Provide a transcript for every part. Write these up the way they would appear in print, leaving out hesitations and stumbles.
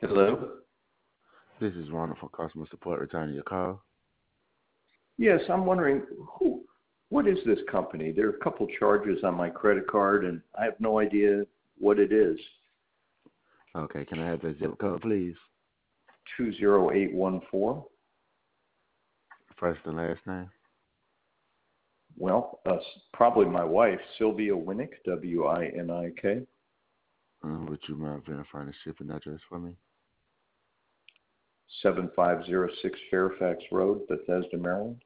Hello? This is Ronald from customer support returning your call. Yes, I'm wondering what is this company? There are a couple charges on my credit card, and I have no idea what it is. Okay, can I have the zip code, please? 20814. First and last name. Well, probably my wife, Sylvia Winnick, Winik. Would you mind verifying the shipping address for me? 7506 Fairfax Road, Bethesda, Maryland.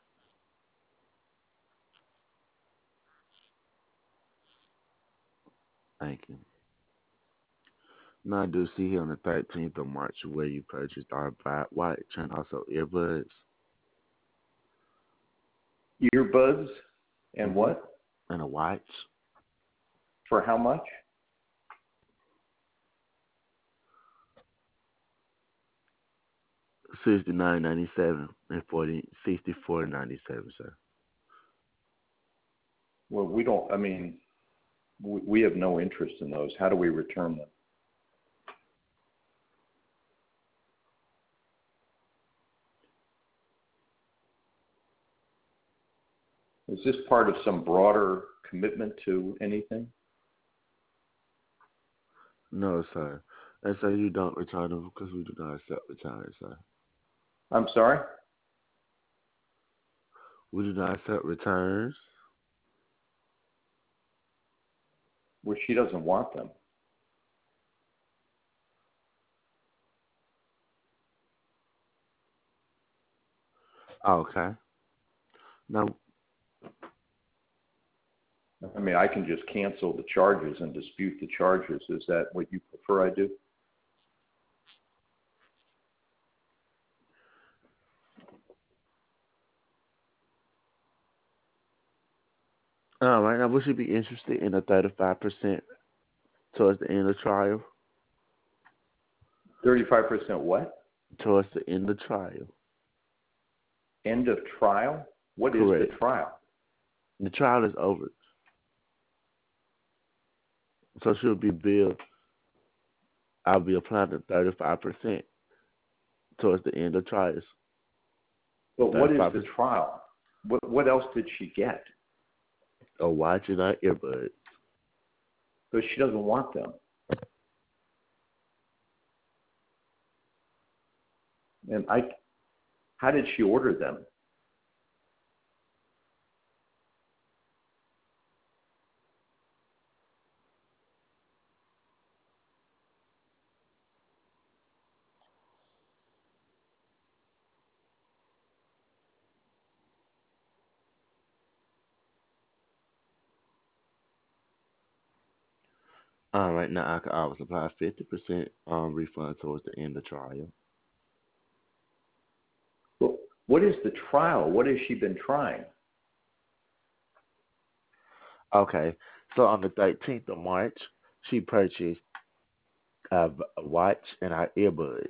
Thank you. Now I do see here on the 13th of March where you purchased our watch and also earbuds. Earbuds and what? And a watch. For how much? $69.97 and 64.97, sir. Well, we have no interest in those. How do we return them? Is this part of some broader commitment to anything? No, sir. And so you don't return them because we do not accept returns, sir. I'm sorry? We do not accept returns. Well, she doesn't want them. Okay. Now, I can just cancel the charges and dispute the charges. Is that what you prefer I do? all right. Now, would you be interested in a 35% towards the end of trial? 35% what? Towards the end of trial. End of trial? What Correct. is the trial? The trial is over. So she'll be billed. I'll be applying the 35% towards the end of trials. But what is 35%. the trial? What else did she get? A watch and our earbuds. But she doesn't want them. And how did she order them? All right, now I can always apply 50% refund towards the end of trial. Well, what is the trial? What has she been trying? Okay, so on the 13th of March, she purchased a watch and our earbuds.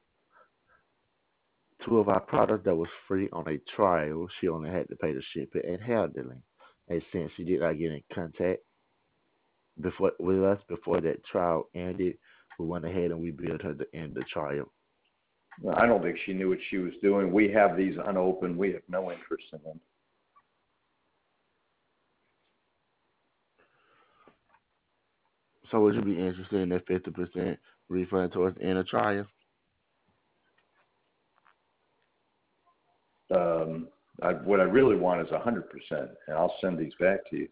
Two of our products that was free on a trial, she only had to pay the shipping and handling. And since she did not get in contact with us before that trial ended, we went ahead and we billed her the end of the trial. Well, I don't think she knew what she was doing. We have these unopened. We have no interest in them. So would you be interested in that 50% refund towards the end of trial? What I really want is 100%, and I'll send these back to you.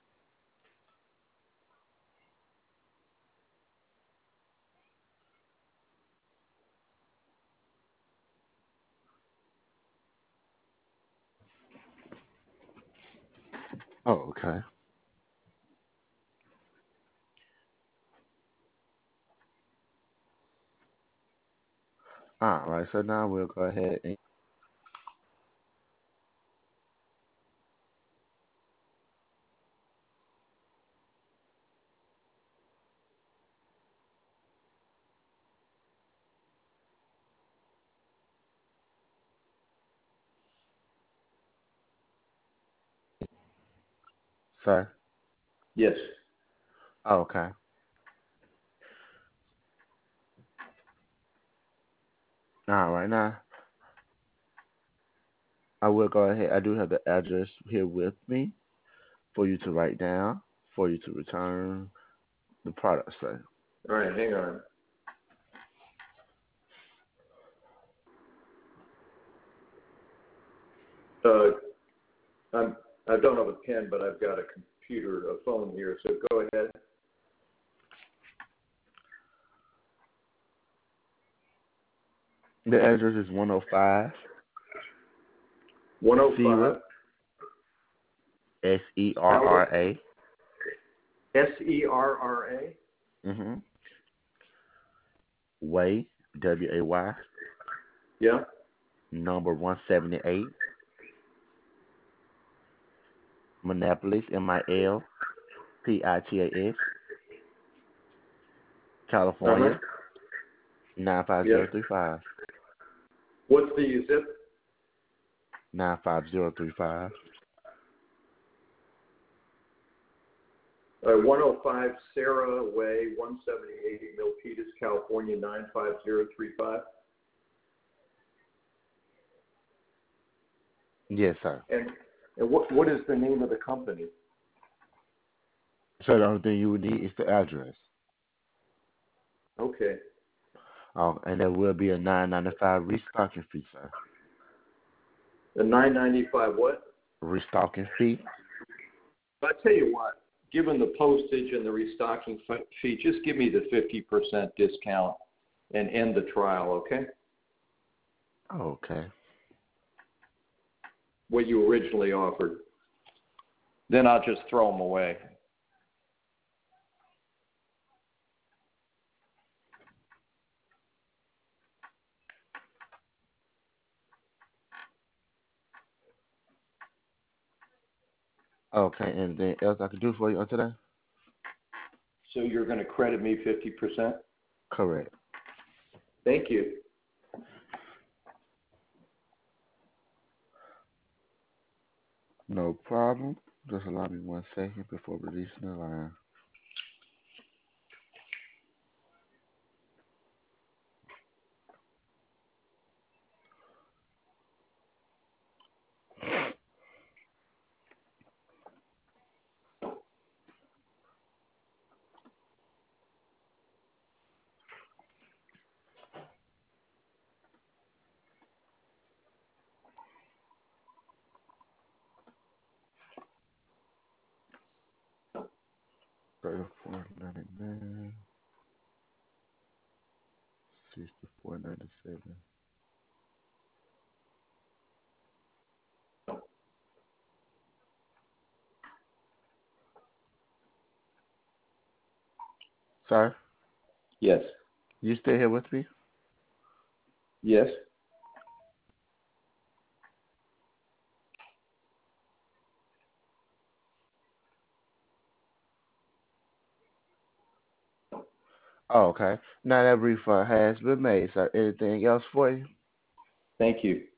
Oh, okay. All right, so now we'll go ahead and sir. Yes. Okay. All right, now I will go ahead. I do have the address here with me for you to write down, for you to return the product, sir. All right, hang on. Uh, I'm, I don't have a pen, but I've got a computer, a phone here, so go ahead. The address is 105 105 Sierra, Serra, Serra. mm-hmm, Way, Way, Yeah. number 178, Minneapolis, Milpitas, Uh-huh. California, Yeah. 95035. What's the zip? 95035. 105 Sarah Way, 178 Milpitas, California, 95035. Yes, sir. And what is the name of the company? So the only thing you would need is the address. Okay. And there will be a $9.95 restocking fee, sir. The 995 what? Restocking fee. I tell you what, given the postage and the restocking fee, just give me the 50% discount and end the trial, okay? Okay. What you originally offered. Then I'll just throw them away. Okay. Anything else I can do for you on today? So you're going to credit me 50%? Correct. Thank you. No problem. Just allow me 1 second before releasing the line. $34.99, $64.97. Sir, Yes. you stay here with me? Yes. Oh, okay. Now that refund has been made, sir. Anything else for you? Thank you.